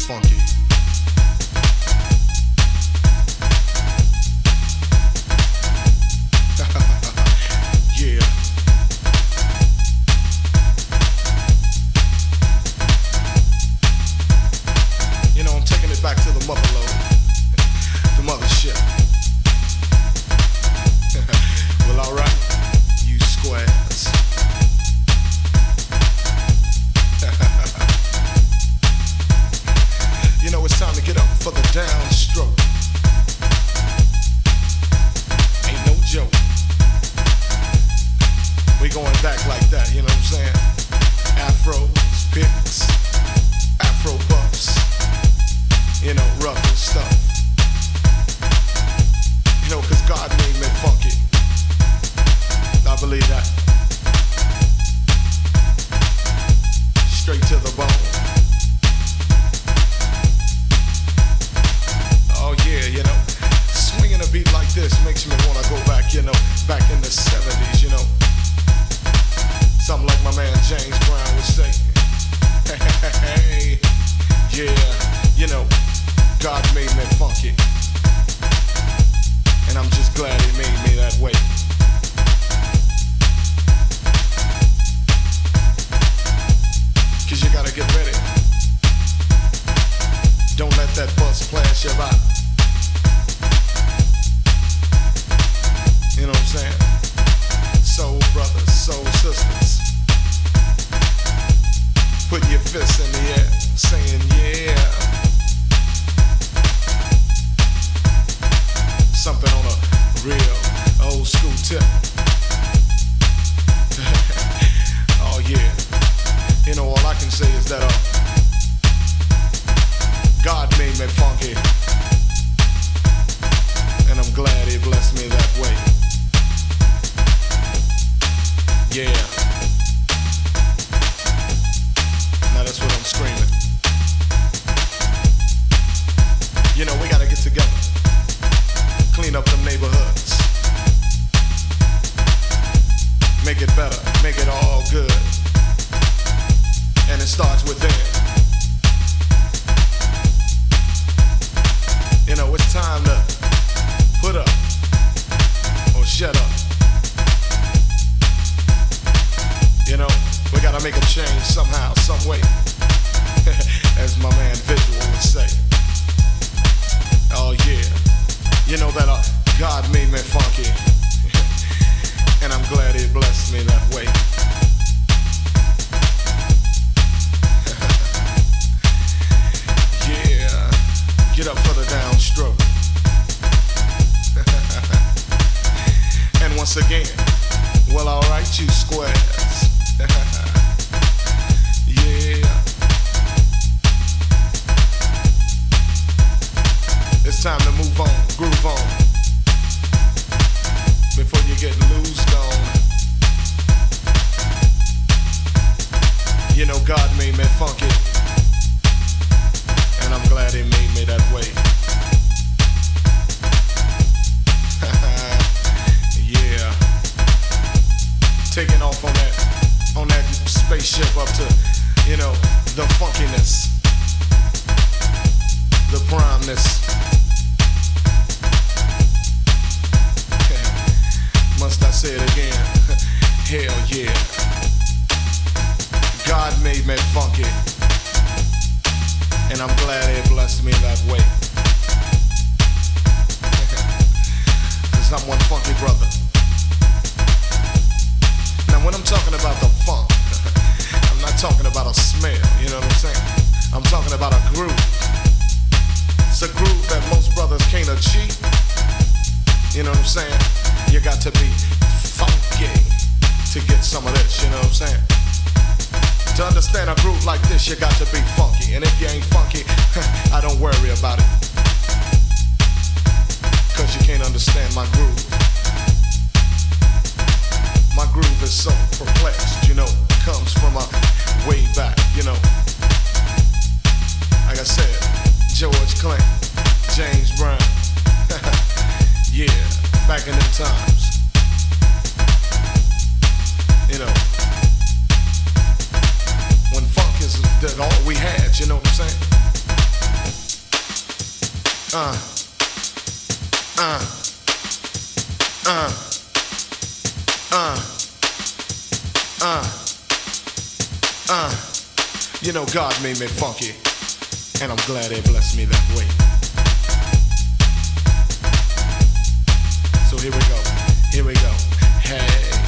funky. Yeah. You know, I'm taking it back to the mother lode, the mothership. Well, alright, you squares. You know, it's time to get up for the downstroke. Ain't no joke. We going back like that, you know what I'm saying? Afros, picks, afro puffs, you know, rough and stuff. You know, cause God made me funky. I believe that. Straight to the bone. Oh yeah, you know, swinging a beat like this makes me wanna go back, you know, back in the 70s, you know. Something like my man James Brown would say. Hey, yeah, you know, God made me funky. And I'm just glad he made me that way. Cause you gotta get ready. Don't let that bus flash you by. You know what I'm saying? Soul brothers, soul sisters. Put your fists in the air, saying yeah. Something on a real old school tip. Oh yeah. You know, all I can say is that God made me funky. And I'm glad he blessed me that way. Yeah. Now that's what I'm screaming. You know, we gotta get together. Clean up them neighborhoods. Make it better, make it all good. And it starts within. You know, it's time to put up or shut up. You know, we gotta make a change somehow, some way. As my man Visual would say. Oh yeah. You know that God made me funky. And I'm glad he blessed me that way. Yeah. Get up for the downstroke. And once again, well, alright, you squares. Yeah. It's time to move on, groove on. Before you get loosed on. You know God made me funky. And I'm glad he made me that way. Yeah. Taking off on that spaceship up to, you know, the funkiness, the primeness. Must I say it again? Hell yeah. God made me funky. And I'm glad he blessed me that way. Cause I'm one funky brother. Now when I'm talking about the funk, I'm not talking about a smell, you know what I'm saying? I'm talking about a groove. It's a groove that most brothers can't achieve. You know what I'm saying? You got to be funky to get some of this, you know what I'm saying? To understand a groove like this, you got to be funky. And if you ain't funky, I don't worry about it. Cause you can't understand my groove. My groove is so perplexed, you know, comes from a way back, you know. Like I said, George Clinton, James Brown. Yeah, back in them times. You know, when funk is that all we had, you know what I'm saying? Uh, uh, uh, You know, God made me funky, and I'm glad He blessed me that way. So here we go, here we go. Hey.